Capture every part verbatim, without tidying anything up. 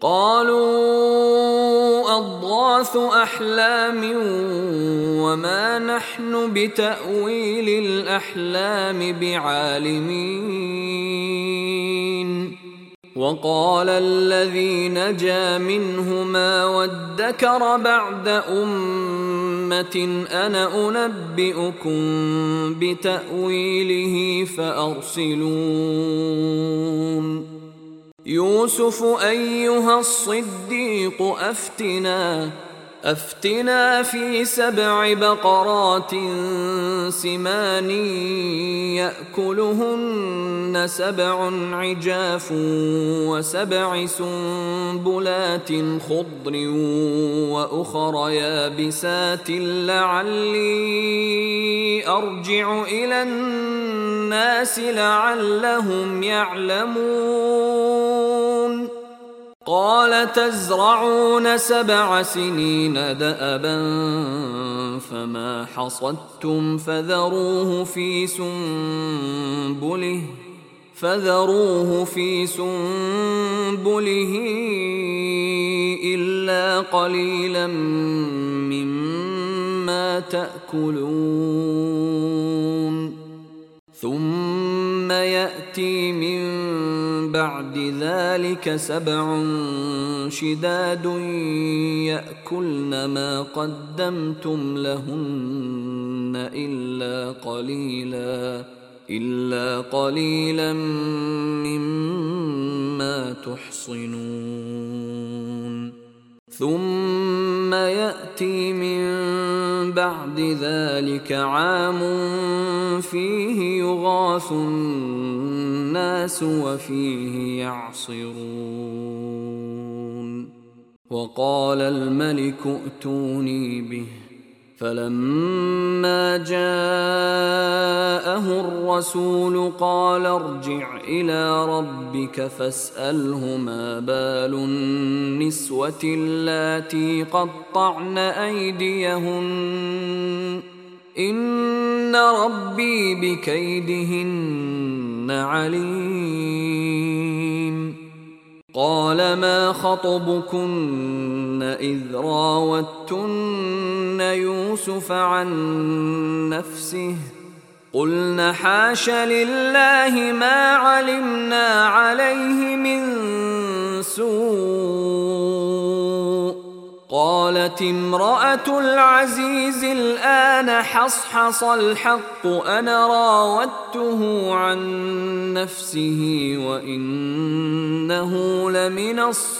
قالوا أضغاث أحلام وما نحن بتأويل الأحلام بعالمين. وقال الذي نجا منهما وادكر بعد أمة أنا أنبئكم بتأويله فأرسلون. يوسف أيها الصديق أفتنا أفتنا في سبع بقرات سمان يأكلهن سبع عجاف وسبع سنبلات خضر وأخر يابسات لعلي أرجع إلى الناس لعلهم يعلمون. قال تزرعون سبع سنين دأبا فما حصدتم فذروه في سنبله فذروه في سنبله إلا قليلا مما تأكلون. ثم يأتي من بعد ذلك سبع شداد يأكلن ما قدمتم لهن إلا قليلا إلا قليلا مما تحصنون. ثم يأتي من بعد ذلك عام فيه يغاث الناس وفيه يعصرون. وقال الملك ائتوني به فلما جاءه الرسول قال ارجع إلى ربك فاسأله ما بال النسوة اللاتي قطعن أيديهن إن ربي بكيدهن عليم. قال ما خطبكن إذ راوتن يوسف عن نفسه قلن حاش لله ما علمنا عليه من سوء. قالت امرأة العزيز الآن حصحص الحق أنا راودته عن نفسه وإنه لمن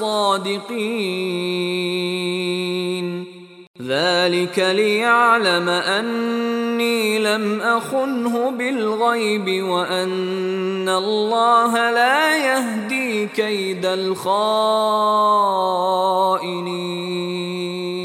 الصادقين. ذلك ليعلم أني لم أخنه بالغيب وأن الله لا يهدي كيد الخائنين.